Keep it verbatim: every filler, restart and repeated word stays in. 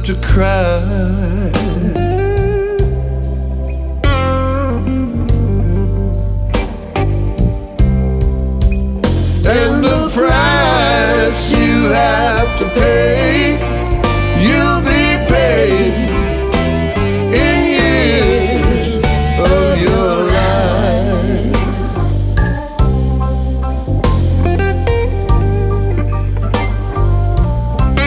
to cry. And the price you have to pay, you